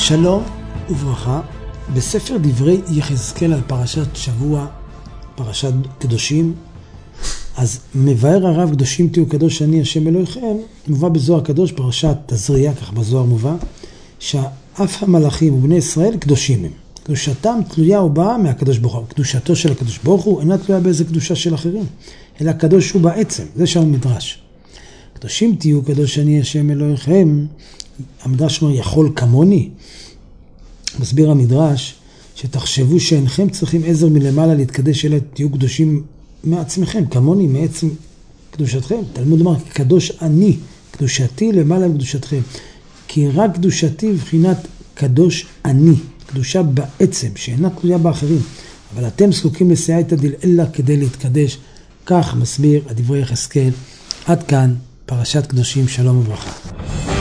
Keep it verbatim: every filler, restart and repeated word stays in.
שלום וברכה. בספר דברי יחזקאל על פרשת שבוע, פרשת קדושים, אז מבאר הרב קדושים תהיו קדוש אני השם אלוהיכם, מובא בזוהר הקדוש, פרשת תזריע, כך בזוהר מובא, שאף המלאכים ובני ישראל קדושים הם. קדושתם תלויה ובאה מהקדוש ברוך הוא. קדושתו של הקדוש ברוך הוא אינה תלויה באיזה קדושה של אחרים, אלא הקדוש הוא בעצם, זה שם מדרש. קדושים תהיו קדוש אני השם אלוהיכם, המדרש אומר יכול כמוני. מסביר המדרש שתחשבו שאינכם צריכים עזר מלמעלה להתקדש, אלא תהיו קדושים מעצמכם, כמוני, מעצם קדושתכם. תלמוד אומר, קדוש אני, קדושתי למעלה מקדושתכם. כי רק קדושתי בבחינת קדוש אני, קדושה בעצם, שאינה תלויה באחרים. אבל אתם זקוקים לסייעתא דלעילא כדי להתקדש. כך מסביר הדברי יחזקאל. עד כאן פרשת קדושים, שלום וברכה.